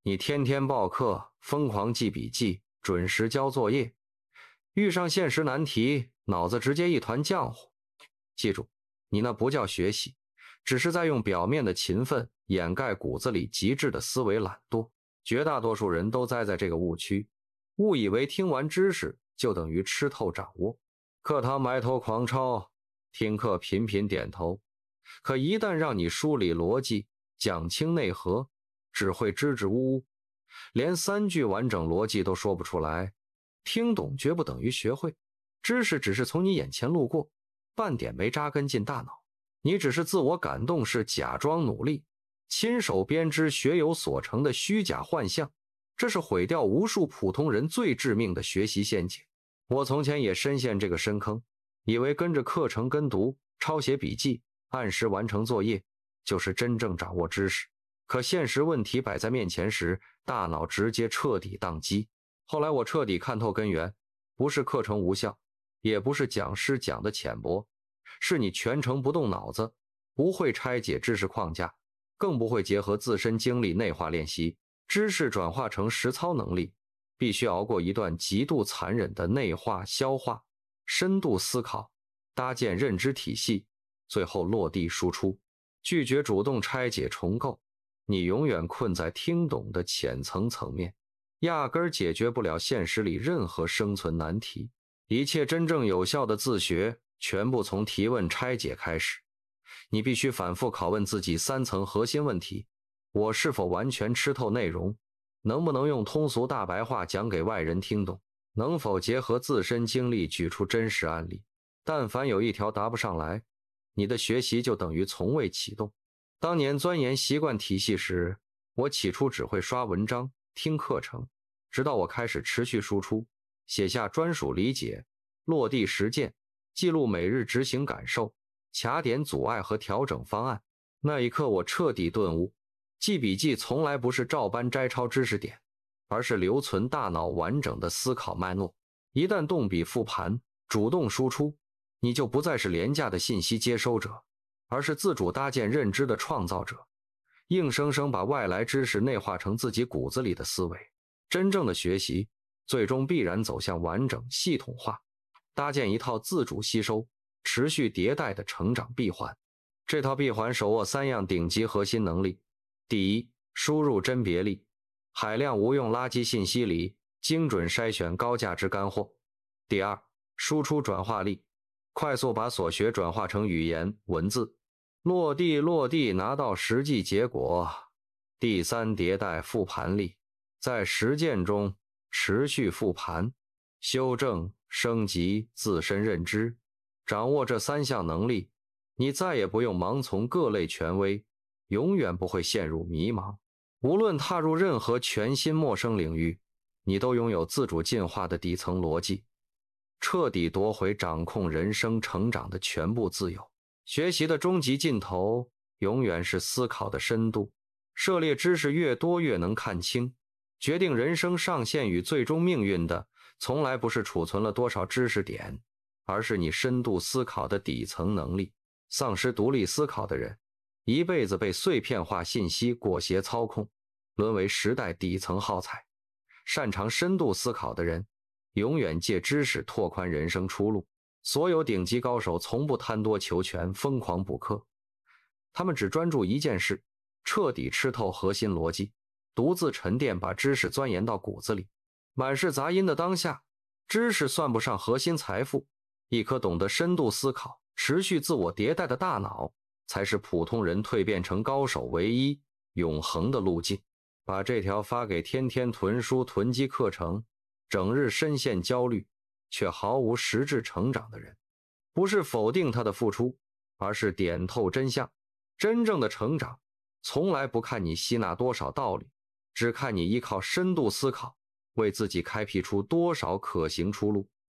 你天天报课，疯狂记笔记，准时交作业，遇上现实难题，脑子直接一团浆糊。记住，你那不叫学习，只是在用表面的勤奋掩盖骨子里极致的思维懒惰。绝大多数人都栽在这个误区，误以为听完知识就等于吃透掌握。课堂埋头狂抄，听课频频点头，可一旦让你梳理逻辑，讲清内核，只会支支吾吾，连3句完整逻辑都说不出来。听懂绝不等于学会，知识只是从你眼前路过，半点没扎根进大脑。你只是自我感动式假装努力，亲手编织学有所成的虚假幻象，这是毁掉无数普通人最致命的学习陷阱。我从前也深陷这个深坑，以为跟着课程跟读，抄写笔记，按时完成作业，就是真正掌握知识。可现实问题摆在面前时，大脑直接彻底宕机。后来我彻底看透根源，不是课程无效，也不是讲师讲的浅薄，是你全程不动脑子，不会拆解知识框架，更不会结合自身经历内化练习。知识转化成实操能力，必须熬过一段极度残忍的内化、消化、深度思考，搭建认知体系，最后落地输出。拒绝主动拆解重构，你永远困在听懂的浅层层面，压根儿解决不了现实里任何生存难题。一切真正有效的自学，全部从提问拆解开始。你必须反复拷问自己3层核心问题：我是否完全吃透内容？能不能用通俗大白话讲给外人听懂？能否结合自身经历举出真实案例？但凡有一条答不上来，你的学习就等于从未启动。当年钻研习惯体系时，我起初只会刷文章、听课程，直到我开始持续输出，写下专属理解，落地实践，记录每日执行感受，卡点阻碍和调整方案。那一刻我彻底顿悟，记笔记从来不是照搬摘抄知识点，而是留存大脑完整的思考脉络。一旦动笔复盘，主动输出，你就不再是廉价的信息接收者，而是自主搭建认知的创造者，硬生生把外来知识内化成自己骨子里的思维。真正的学习最终必然走向完整系统化，搭建一套自主吸收、持续迭代的成长闭环。这套闭环手握3样顶级核心能力：第一，输入甄别力，海量无用垃圾信息里精准筛选高价值干货；第二，输出转化力，快速把所学转化成语言文字，落地拿到实际结果；第三，迭代复盘力，在实践中持续复盘，修正升级自身认知。掌握这3项能力，你再也不用盲从各类权威，永远不会陷入迷茫。无论踏入任何全新陌生领域，你都拥有自主进化的底层逻辑，彻底夺回掌控人生成长的全部自由。学习的终极尽头永远是思考的深度，涉猎知识越多越能看清，决定人生上限与最终命运的从来不是储存了多少知识点，而是你深度思考的底层能力。丧失独立思考的人，一辈子被碎片化信息裹挟操控，沦为时代底层耗材。擅长深度思考的人，永远借知识拓宽人生出路。所有顶级高手从不贪多求全，疯狂补课，他们只专注一件事，彻底吃透核心逻辑，独自沉淀，把知识钻研到骨子里。满是杂音的当下，知识算不上核心财富，一颗懂得深度思考、持续自我迭代的大脑，才是普通人蜕变成高手唯一永恒的路径。把这条发给天天囤书囤积课程，整日深陷焦虑却毫无实质成长的人，不是否定他的付出，而是点透真相。真正的成长从来不看你吸纳多少道理，只看你依靠深度思考为自己开辟出多少可行出路。